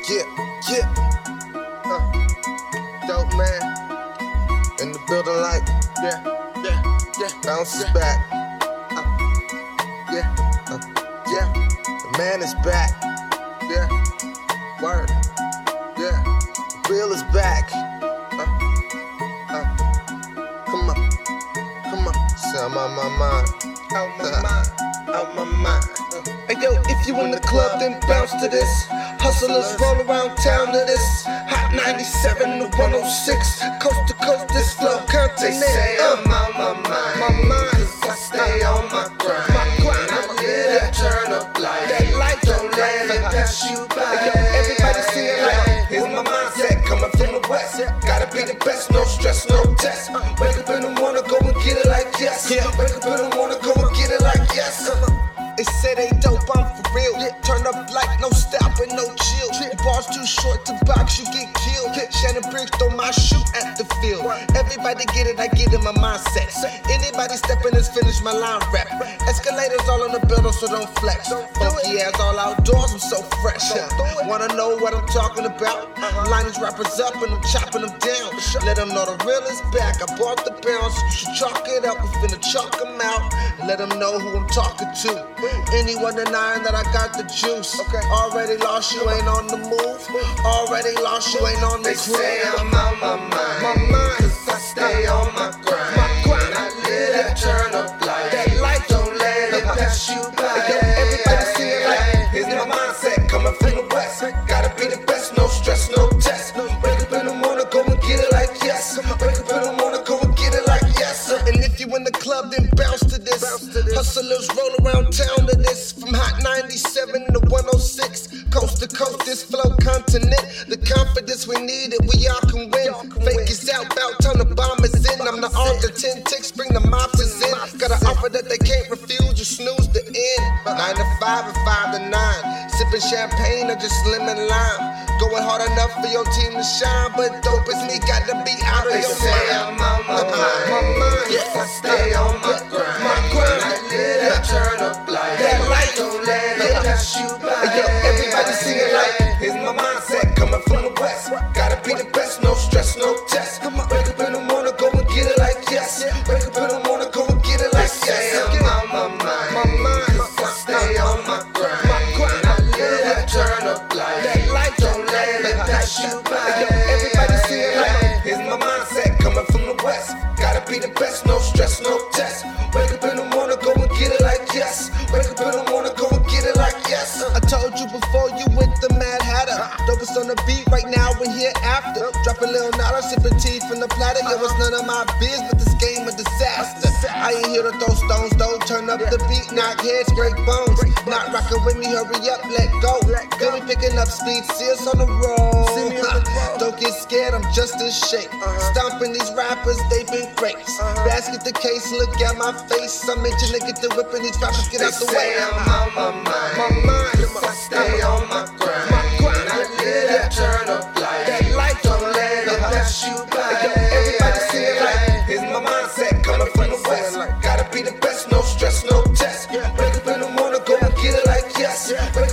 Yeah, yeah. Dope man. In the building like, yeah. Bounces back. Yeah. The man is back. Yeah. Word. Yeah. The real is back. Come on. Say I'm on my mind. Out my mind. Hey yo, if you in the club, then bounce to this. Hustlers roll around town to this. Hot 97 to 106. Coast to coast, this flow continent. They say I'm on my mind. My mind. I stay on my grind. I live that turn up life. That life Don't let it pass you by. Hey yo, everybody see it like. Here's my mindset coming from the west. Gotta be the best, no stress, no test. Wake up in the morning, go and get it like yes. Wake up in the morning, go and get it like yes. They say they dope, I'm for real. Turn up like no stopping, no chill. Bars too short to box, you get killed. Shannon Briggs throw my shoe at the field. Everybody get it, I get in my mindset. Anybody stepping is finish my line rap. Escalators all in the building, so don't flex. Funky ass all outdoors, I'm so fresh. Wanna know what I'm talking about? Line these rappers up and I'm chopping them down. Let them know the real is back. I bought the bounce, you should chalk it up. We finna chalk them out. Let them know who I'm talking to. Anyone denying that I got the juice? Already lost, you ain't on the move. Already lost, you ain't on the They say I'm on my mind. My mind. Cause I stay on my grind. I live that turn up life. That life. Don't let it pass you by. Everybody see it like. Here's my mindset coming from the west. Gotta be the best, no stress, no test. Wake up in the morning, go and get it like yes. Wake up in the morning, go and get it like yes. And if you in the club, then bounce to this. Hustlers roll around town to this. From Hot 97 to 106. Coast to coast, this flow continent. The confidence we need it, we all can win. Fake is out, bout time the bomb is in. I'm the author, 10 ticks, bring the mobsters in. Got an offer that they can't refuse, you snooze the end. 9 to 5 and 5 to 9. Sipping champagne or just lemon lime. Going hard enough for your team to shine, but dope as me gotta be out of They your say mind. I'm on my mind. I stay on my grind. I live that turn up life. That life. Don't let it pass you by. Yo, everybody see it like. Here's my mindset coming from the west. Gotta be the best, no stress, no test. Wake up in the morning, go and get it like yes. Wake up in the morning, go and get it like yes. I'm on my mind. My mind. I stay on my grind. I live that turn up life. That life. Don't let it pass you by. Yo, everybody see it like. Here's my mindset coming from the west. Gotta be the best, no stress, no test. Wake up in the morning, go and get it like yes. Wake up in the morning, go and get it like yes. I told you before you with the Mad Hatter. Dopest on the beat right now, we're here after. Dropping little nada, sipping tea from the platter. It was none of my biz, but this game a disaster. I ain't here to throw stones though. Turn up the beat, knock heads, break bones. Not rocking with me, hurry up, let go. Feel me picking up speed, see us on the road. Don't get scared, I'm just in shape. Stomping these rappers, they been great. Basket the case, look at my face. I'm itching to get the whipping, these rappers get out the way. They say I'm on my mind. My mind. I stay on my grind. I live that turn up life. That life. Don't let it pass you by. Yo, everybody see it like. Here's my mindset coming from the west. Gotta be the best, no stress, no test. Wake up in the morning, go and get it like yes. Wake